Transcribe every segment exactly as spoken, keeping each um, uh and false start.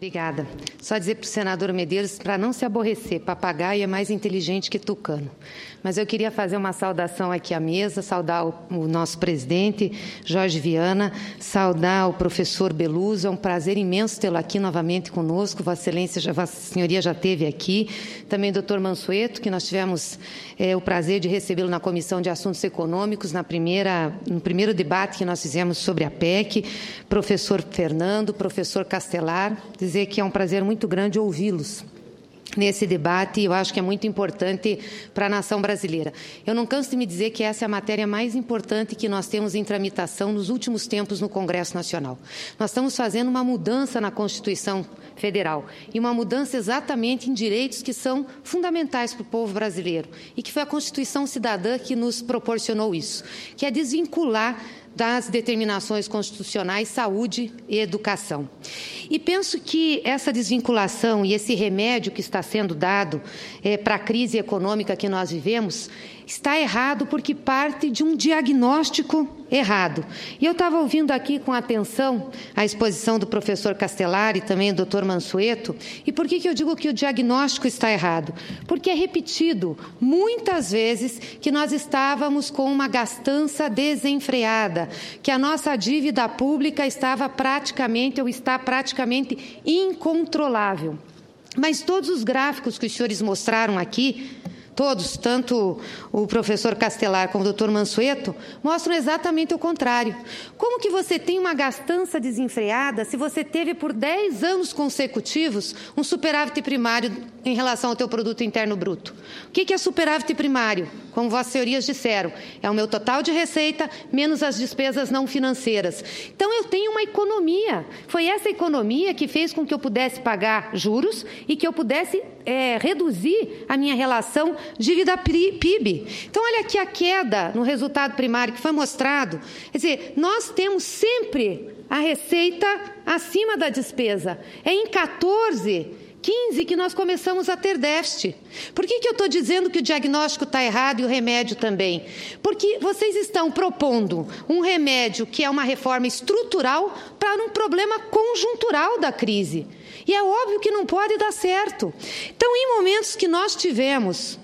Obrigada. Só dizer para o senador Medeiros, para não se aborrecer, papagaio é mais inteligente que tucano. Mas eu queria fazer uma saudação aqui à mesa, saudar o, o nosso presidente, Jorge Viana, saudar o professor Beluso. É um prazer imenso tê-lo aqui novamente conosco. Vossa Excelência, já, Vossa Senhoria já esteve aqui. Também o doutor Mansueto, que nós tivemos é, o prazer de recebê-lo na Comissão de Assuntos Econômicos, na primeira, no primeiro debate que nós fizemos sobre a P E C. Professor Fernando, professor Castelar, dizer que é um prazer muito grande ouvi-los nesse debate, e eu acho que é muito importante para a nação brasileira. Eu não canso de me dizer que essa é a matéria mais importante que nós temos em tramitação nos últimos tempos no Congresso Nacional. Nós estamos fazendo uma mudança na Constituição Federal, e uma mudança exatamente em direitos que são fundamentais para o povo brasileiro, e que foi a Constituição Cidadã que nos proporcionou isso, que é desvincular das determinações constitucionais, saúde e educação. E penso que essa desvinculação e esse remédio que está sendo dado é, para a crise econômica que nós vivemos está errado porque parte de um diagnóstico errado. E eu estava ouvindo aqui com atenção a exposição do professor Castelar e também do doutor Mansueto. E por que que eu digo que o diagnóstico está errado? Porque é repetido muitas vezes que nós estávamos com uma gastança desenfreada, que a nossa dívida pública estava praticamente ou está praticamente incontrolável. Mas todos os gráficos que os senhores mostraram aqui, todos, tanto o professor Castelar como o doutor Mansueto, mostram exatamente o contrário. Como que você tem uma gastança desenfreada se você teve por dez anos consecutivos um superávit primário em relação ao teu produto interno bruto? O que é superávit primário? Como vossas senhorias disseram, é o meu total de receita menos as despesas não financeiras. Então, eu tenho uma economia. Foi essa economia que fez com que eu pudesse pagar juros e que eu pudesse é, reduzir a minha relação dívida P I B. Então, olha aqui a queda no resultado primário que foi mostrado. Quer dizer, nós temos sempre a receita acima da despesa. É em quatorze, quinze que nós começamos a ter déficit. Por que que eu estou dizendo que o diagnóstico está errado e o remédio também? Porque vocês estão propondo um remédio que é uma reforma estrutural para um problema conjuntural da crise. E é óbvio que não pode dar certo. Então, em momentos que nós tivemos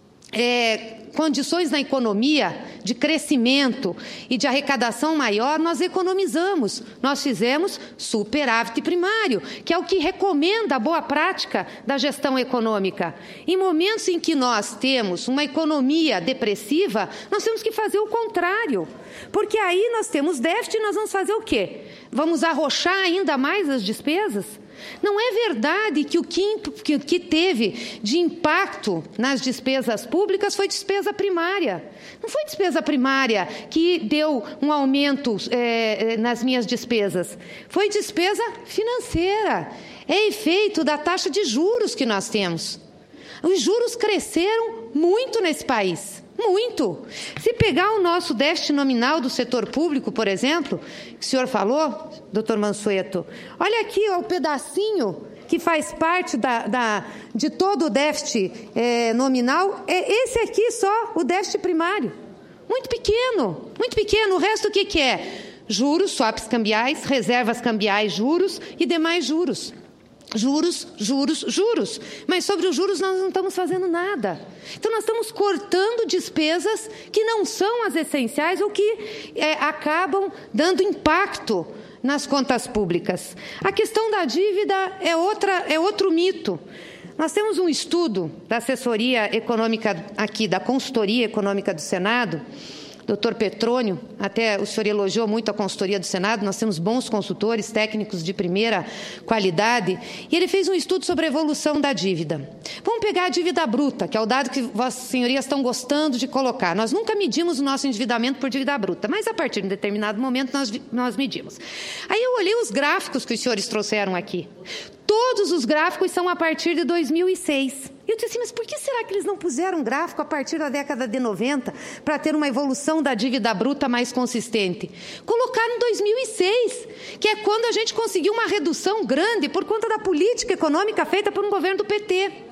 É, condições na economia de crescimento e de arrecadação maior, nós economizamos. Nós fizemos superávit primário, que é o que recomenda a boa prática da gestão econômica. Em momentos em que nós temos uma economia depressiva, nós temos que fazer o contrário, porque aí nós temos déficit e nós vamos fazer o quê? Vamos arrochar ainda mais as despesas? Não é verdade que o que, que, que teve de impacto nas despesas públicas foi despesa primária. Não foi despesa primária que deu um aumento é, nas minhas despesas. Foi despesa financeira. É efeito da taxa de juros que nós temos. Os juros cresceram muito nesse país. Muito. Se pegar o nosso déficit nominal do setor público, por exemplo, que o senhor falou, doutor Mansueto, olha aqui ó, o pedacinho que faz parte da, da, de todo o déficit é, nominal, é esse aqui só, o déficit primário. Muito pequeno, muito pequeno. O resto o que, que é? Juros, swaps cambiais, reservas cambiais, juros e demais juros. Juros, juros, juros. Mas sobre os juros nós não estamos fazendo nada. Então, nós estamos cortando despesas que não são as essenciais ou que é, acabam dando impacto nas contas públicas. A questão da dívida é, outra, é outro mito. Nós temos um estudo da assessoria econômica aqui, da consultoria econômica do Senado, doutor Petrônio, até o senhor elogiou muito a consultoria do Senado, nós temos bons consultores, técnicos de primeira qualidade, e ele fez um estudo sobre a evolução da dívida. Vamos pegar a dívida bruta, que é o dado que vossas senhorias estão gostando de colocar. Nós nunca medimos o nosso endividamento por dívida bruta, mas a partir de um determinado momento nós, nós medimos. Aí eu olhei os gráficos que os senhores trouxeram aqui. Todos os gráficos são a partir de dois mil e seis. E eu disse assim, mas por que será que eles não puseram um gráfico a partir da década de noventa para ter uma evolução da dívida bruta mais consistente? Colocaram em dois mil e seis, que é quando a gente conseguiu uma redução grande por conta da política econômica feita por um governo do P T.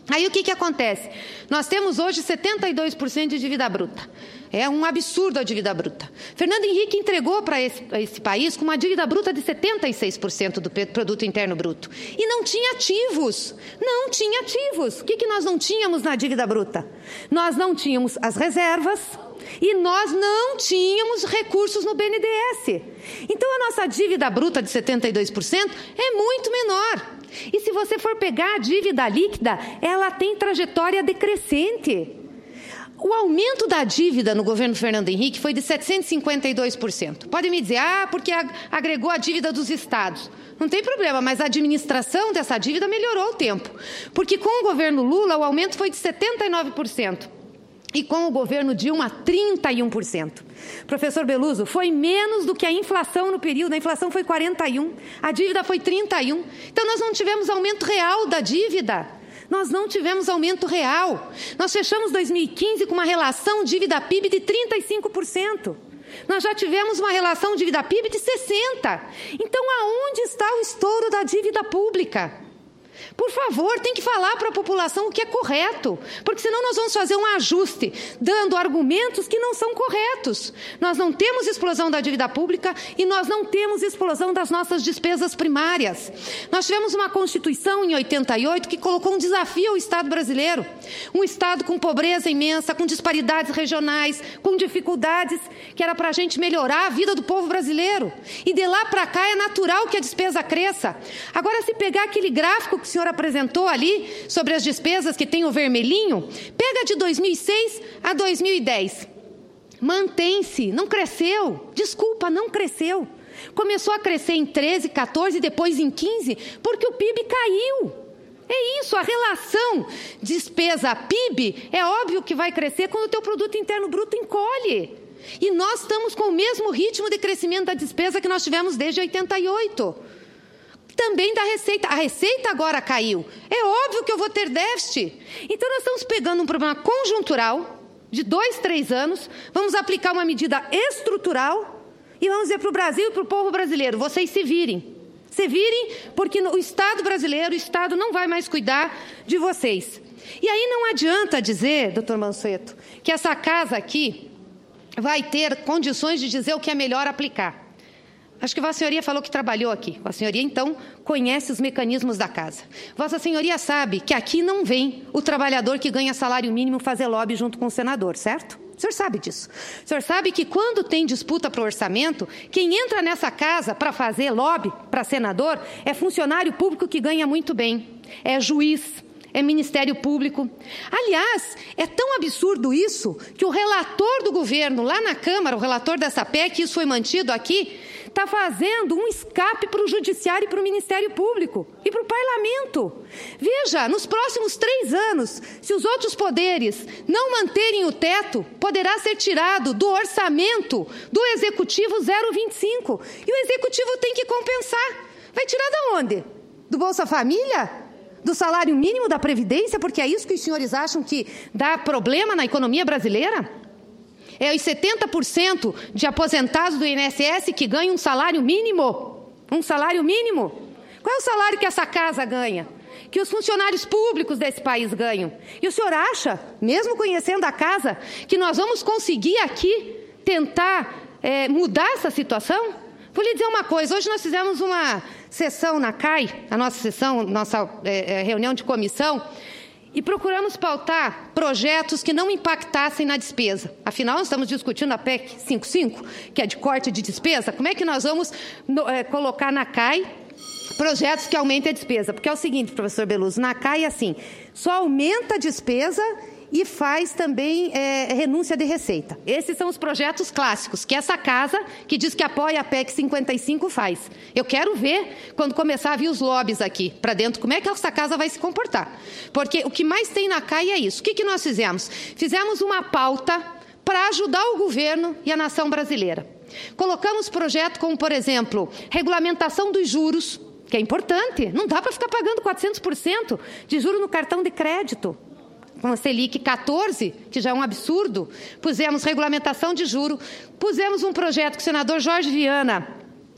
Aí o que, que acontece? Nós temos hoje setenta e dois por cento de dívida bruta. É um absurdo a dívida bruta. Fernando Henrique entregou para esse, esse país com uma dívida bruta de setenta e seis por cento do produto interno bruto. E não tinha ativos. Não tinha ativos. O que, que nós não tínhamos na dívida bruta? Nós não tínhamos as reservas e nós não tínhamos recursos no B N D E S. Então a nossa dívida bruta de setenta e dois por cento é muito menor. E se você for pegar a dívida líquida, ela tem trajetória decrescente. O aumento da dívida no governo Fernando Henrique foi de setecentos e cinquenta e dois por cento. Pode me dizer, ah, porque agregou a dívida dos estados. Não tem problema, mas a administração dessa dívida melhorou o tempo. Porque com o governo Lula, o aumento foi de setenta e nove por cento. E com o governo Dilma, trinta e um por cento. Professor Beluso, foi menos do que a inflação no período. A inflação foi quarenta e um por cento, a dívida foi trinta e um por cento. Então, nós não tivemos aumento real da dívida. Nós não tivemos aumento real. Nós fechamos dois mil e quinze com uma relação dívida-P I B de trinta e cinco por cento. Nós já tivemos uma relação dívida-P I B de sessenta por cento. Então, aonde está o estouro da dívida pública? Por favor, tem que falar para a população o que é correto, porque senão nós vamos fazer um ajuste, dando argumentos que não são corretos. Nós não temos explosão da dívida pública e nós não temos explosão das nossas despesas primárias. Nós tivemos uma Constituição em oitenta e oito que colocou um desafio ao Estado brasileiro. Um Estado com pobreza imensa, com disparidades regionais, com dificuldades, que era para a gente melhorar a vida do povo brasileiro. E de lá para cá é natural que a despesa cresça. Agora, se pegar aquele gráfico que o senhor apresentou ali, sobre as despesas que tem o vermelhinho, pega de dois mil e seis a dois mil e dez. Mantém-se, não cresceu. Desculpa, não cresceu. Começou a crescer em treze, quatorze, depois em quinze, porque o P I B caiu. É isso, a relação despesa-P I B é óbvio que vai crescer quando o teu produto interno bruto encolhe. E nós estamos com o mesmo ritmo de crescimento da despesa que nós tivemos desde oitenta e oito. Também da receita. A receita agora caiu. É óbvio que eu vou ter déficit. Então, nós estamos pegando um problema conjuntural de dois, três anos, vamos aplicar uma medida estrutural e vamos dizer para o Brasil e para o povo brasileiro, vocês se virem. Se virem, porque o Estado brasileiro, o Estado não vai mais cuidar de vocês. E aí não adianta dizer, doutor Mansueto, que essa casa aqui vai ter condições de dizer o que é melhor aplicar. Acho que Vossa Senhoria falou que trabalhou aqui. Vossa Senhoria, então, conhece os mecanismos da casa. Vossa Senhoria sabe que aqui não vem o trabalhador que ganha salário mínimo fazer lobby junto com o senador, certo? O senhor sabe disso. O senhor sabe que quando tem disputa para o orçamento, quem entra nessa casa para fazer lobby para senador é funcionário público que ganha muito bem. É juiz, é Ministério Público. Aliás, é tão absurdo isso que o relator do governo lá na Câmara, o relator dessa P E C, isso foi mantido aqui, está fazendo um escape para o Judiciário e para o Ministério Público e para o Parlamento. Veja, nos próximos três anos, se os outros poderes não manterem o teto, poderá ser tirado do orçamento do Executivo zero vírgula vinte e cinco. E o Executivo tem que compensar. Vai tirar de onde? Do Bolsa Família? Do salário mínimo da Previdência? Porque é isso que os senhores acham que dá problema na economia brasileira? É os setenta por cento de aposentados do I N S S que ganham um salário mínimo. Um salário mínimo. Qual é o salário que essa casa ganha? Que os funcionários públicos desse país ganham. E o senhor acha, mesmo conhecendo a casa, que nós vamos conseguir aqui tentar é, mudar essa situação? Vou lhe dizer uma coisa. Hoje nós fizemos uma sessão na C A I, a nossa sessão, nossa é, reunião de comissão, e procuramos pautar projetos que não impactassem na despesa. Afinal, nós estamos discutindo a P E C cinquenta e cinco, que é de corte de despesa. Como é que nós vamos no, é, colocar na C A I projetos que aumentem a despesa? Porque é o seguinte, professor Beluso, na C A I é assim, só aumenta a despesa e faz também é, renúncia de receita. Esses são os projetos clássicos, que essa casa, que diz que apoia a P E C cinquenta e cinco, faz. Eu quero ver, quando começar a vir os lobbies aqui para dentro, como é que essa casa vai se comportar. Porque o que mais tem na C A I é isso. O que, que nós fizemos? Fizemos uma pauta para ajudar o governo e a nação brasileira. Colocamos projeto como, por exemplo, regulamentação dos juros, que é importante. Não dá para ficar pagando quatrocentos por cento de juros no cartão de crédito. Com a Selic quatorze, que já é um absurdo, pusemos regulamentação de juro, pusemos um projeto que o senador Jorge Viana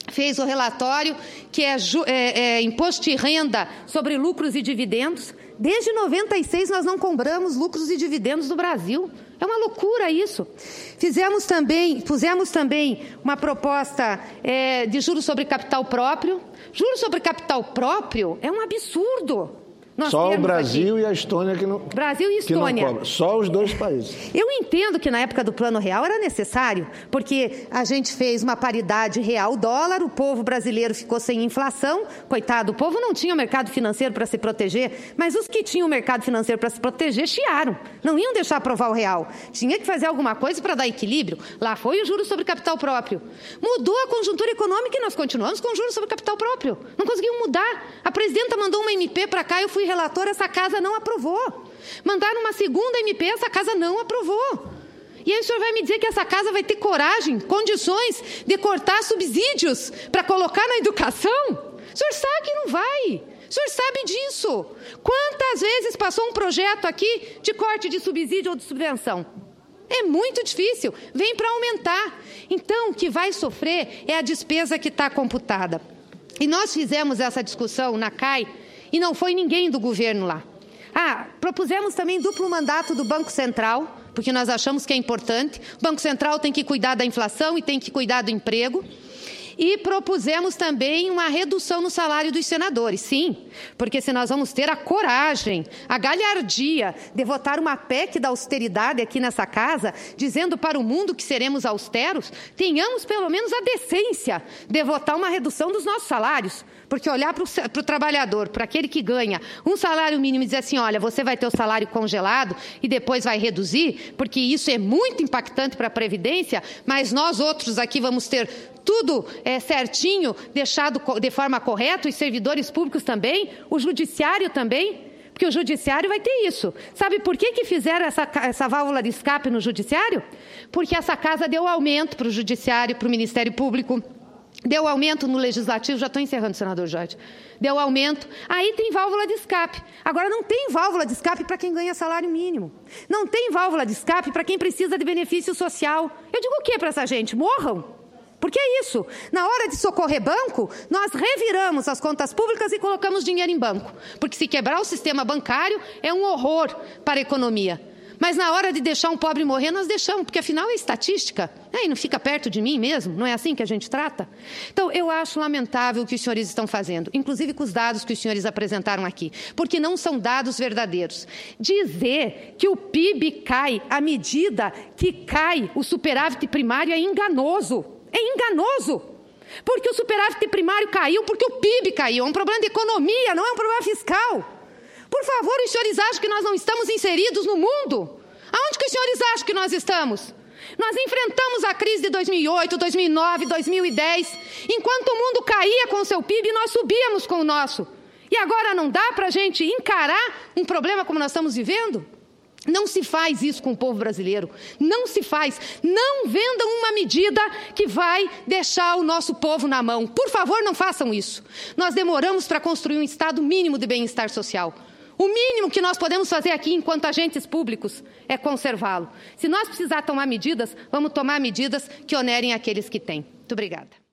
fez o relatório que é, é, é imposto de renda sobre lucros e dividendos. Desde noventa e seis nós não cobramos lucros e dividendos do Brasil. É uma loucura isso. Fizemos também, pusemos também uma proposta é, de juros sobre capital próprio. Juros sobre capital próprio é um absurdo. Nós Só o Brasil aqui. e a Estônia que não Brasil e Estônia. Que não cobra. Só os dois países. Eu entendo que na época do Plano Real era necessário, porque a gente fez uma paridade real-dólar, o povo brasileiro ficou sem inflação, coitado, o povo não tinha mercado financeiro para se proteger, mas os que tinham mercado financeiro para se proteger chiaram, não iam deixar aprovar o real. Tinha que fazer alguma coisa para dar equilíbrio. Lá foi o juros sobre capital próprio. Mudou a conjuntura econômica e nós continuamos com juros sobre capital próprio. Não conseguimos mudar. A presidenta mandou uma M P para cá, eu fui relator, essa casa não aprovou. Mandaram uma segunda M P, essa casa não aprovou. E aí o senhor vai me dizer que essa casa vai ter coragem, condições de cortar subsídios para colocar na educação? O senhor sabe que não vai. O senhor sabe disso. Quantas vezes passou um projeto aqui de corte de subsídio ou de subvenção? É muito difícil. Vem para aumentar. Então, o que vai sofrer é a despesa que está computada. E nós fizemos essa discussão na C A I, e não foi ninguém do governo lá. Ah, propusemos também duplo mandato do Banco Central, porque nós achamos que é importante. O Banco Central tem que cuidar da inflação e tem que cuidar do emprego. E propusemos também uma redução no salário dos senadores, sim, porque se nós vamos ter a coragem, a galhardia de votar uma P E C da austeridade aqui nessa casa, dizendo para o mundo que seremos austeros, tenhamos pelo menos a decência de votar uma redução dos nossos salários. Porque olhar para o trabalhador, para aquele que ganha um salário mínimo e dizer assim, olha, você vai ter o salário congelado e depois vai reduzir, porque isso é muito impactante para a Previdência, mas nós outros aqui vamos ter tudo é, certinho, deixado de forma correta, os servidores públicos também, o judiciário também, porque o judiciário vai ter isso. Sabe por que que fizeram essa, essa válvula de escape no judiciário? Porque essa casa deu aumento para o judiciário, para o Ministério Público, deu aumento no Legislativo, já estou encerrando, senador Jorge, deu aumento, aí tem válvula de escape. Agora, não tem válvula de escape para quem ganha salário mínimo. Não tem válvula de escape para quem precisa de benefício social. Eu digo o que para essa gente? Morram. Porque é isso. Na hora de socorrer banco, nós reviramos as contas públicas e colocamos dinheiro em banco. Porque se quebrar o sistema bancário, é um horror para a economia. Mas na hora de deixar um pobre morrer, nós deixamos, porque afinal é estatística. É, e não fica perto de mim mesmo, não é assim que a gente trata? Então, eu acho lamentável o que os senhores estão fazendo, inclusive com os dados que os senhores apresentaram aqui, porque não são dados verdadeiros. Dizer que o P I B cai à medida que cai o superávit primário é enganoso. É enganoso. Porque o superávit primário caiu porque o P I B caiu. É um problema de economia, não é um problema fiscal. Por favor, os senhores acham que nós não estamos inseridos no mundo? Aonde que os senhores acham que nós estamos? Nós enfrentamos a crise de dois mil e oito, dois mil e nove, dois mil e dez. Enquanto o mundo caía com o seu P I B, nós subíamos com o nosso. E agora não dá para a gente encarar um problema como nós estamos vivendo? Não se faz isso com o povo brasileiro. Não se faz. Não vendam uma medida que vai deixar o nosso povo na mão. Por favor, não façam isso. Nós demoramos para construir um estado mínimo de bem-estar social. O mínimo que nós podemos fazer aqui, enquanto agentes públicos, é conservá-lo. Se nós precisar tomar medidas, vamos tomar medidas que onerem aqueles que têm. Muito obrigada.